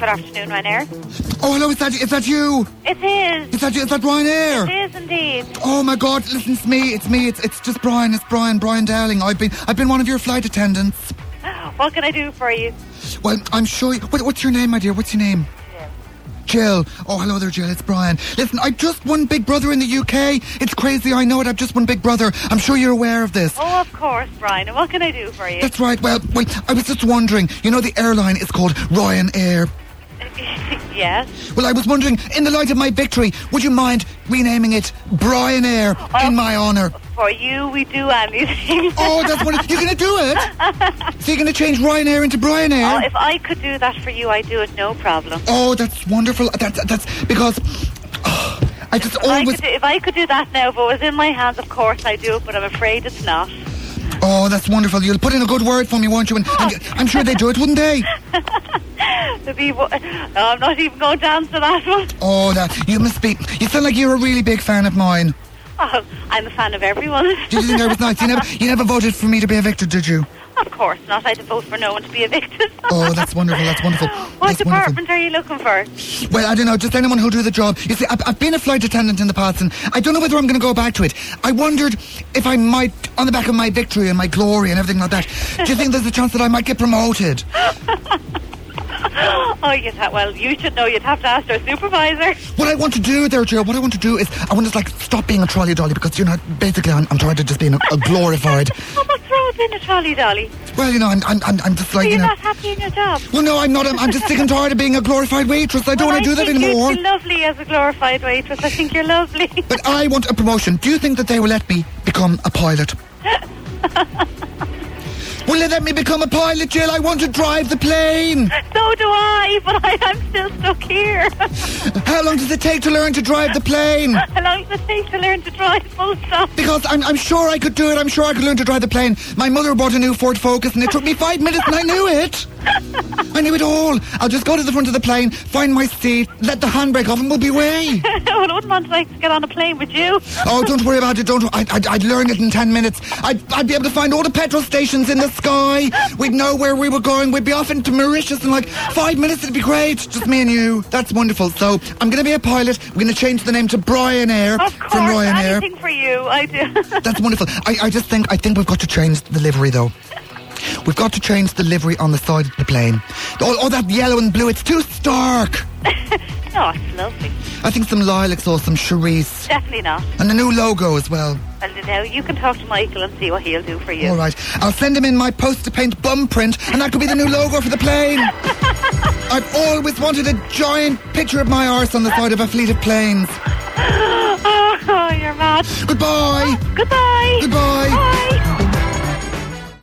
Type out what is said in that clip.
Good afternoon, Ryanair. Oh, hello, is that you? It is. Is that Ryanair? It is indeed. Oh my God, listen, it's me, it's just Brian, Brian Dowling. I've been one of your flight attendants. What can I do for you? Well, I'm sure, what's your name, my dear, what's your name? Jill. Oh, hello there, Jill. It's Brian. Listen, I just won Big Brother in the UK. It's crazy, I know it. I've just won Big Brother. I'm sure you're aware of this. Oh, of course, Brian. And what can I do for you? That's right. Well, I was just wondering. You know, the airline is called Ryanair. Yes. Well, I was wondering, in the light of my victory, would you mind renaming it Brian Air in my honour? For you, we do anything. Oh, that's wonderful. You're going to do it? So you're going to change Ryanair into Brian Air? Oh, if I could do that for you, I'd do it, no problem. Oh, that's wonderful. That's because... I just always... If I could do that now, if it was in my hands, of course I'd do it, but I'm afraid it's not. Oh, that's wonderful. You'll put in a good word for me, won't you? And I'm sure they'd do it, wouldn't they? I'm not even going to answer that one. Oh, you must be... You sound like you're a really big fan of mine. Oh, I'm a fan of everyone. Did you think I was nice? You never voted for me to be evicted, did you? Of course not. I had to vote for no one to be evicted. Oh, that's wonderful. What department are you looking for? Well, I don't know. Just anyone who'll do the job. You see, I've been a flight attendant in the past, and I don't know whether I'm going to go back to it. I wondered if I might, on the back of my victory and my glory and everything like that, do you think there's a chance that I might get promoted? Oh, well, you should know. You'd have to ask our supervisor. What I want to do there, Joe, is I want to, stop being a trolley dolly, because, basically I'm trying to just be a glorified... What's wrong with being a trolley dolly? Well, I'm just like, So you're not happy in your job? Well, no, I'm not. I'm just sick and tired of being a glorified waitress. I don't want to do that anymore. You'd be lovely as a glorified waitress. I think you're lovely. But I want a promotion. Do you think that they will let me become a pilot? Will they let me become a pilot, Jill? I want to drive the plane. So do I, but I'm still stuck here. How long does it take to learn to drive the plane? How long does it take to learn to drive, full stop? Because I'm sure I could do it. I'm sure I could learn to drive the plane. My mother bought a new Ford Focus and it took me 5 minutes and I knew it. I knew it all. I'll just go to the front of the plane, find my seat, let the handbrake off and we'll be away. I wouldn't want to get on a plane with you. Oh, don't worry about it. I'd learn it in 10 minutes. I'd be able to find all the petrol stations in the sky. We'd know where we were going. We'd be off into Mauritius in 5 minutes. It'd be great. Just me and you. That's wonderful. So I'm going to be a pilot. We're going to change the name to Brian Air from Ryanair. Anything for you. I do. That's wonderful. I think we've got to change the livery though. We've got to change the livery on the side of the plane. All that yellow and blue, it's too stark. No, it's lovely. I think some lilacs or some cerise. Definitely not. And a new logo as well. Well, now you can talk to Michael and see what he'll do for you. All right. I'll send him in my poster-paint bum print and that could be the new logo for the plane. I've always wanted a giant picture of my arse on the side of a fleet of planes. Oh, you're mad. Goodbye. Goodbye. Goodbye.